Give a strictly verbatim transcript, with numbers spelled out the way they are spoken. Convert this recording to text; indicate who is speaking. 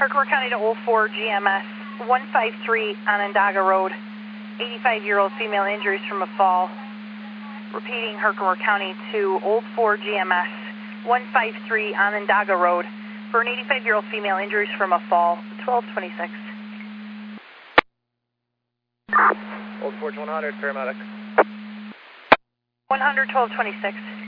Speaker 1: Herkimer County to Old four G M S, one five three Onondaga Road, eighty-five-year-old female injuries from a fall. Repeating, Herkimer County to Old four G M S, one five three Onondaga Road, for an eighty-five-year-old female injuries from a fall, twelve twenty-six.
Speaker 2: Old four to one hundred, paramedic.
Speaker 1: one hundred, twelve twenty-six.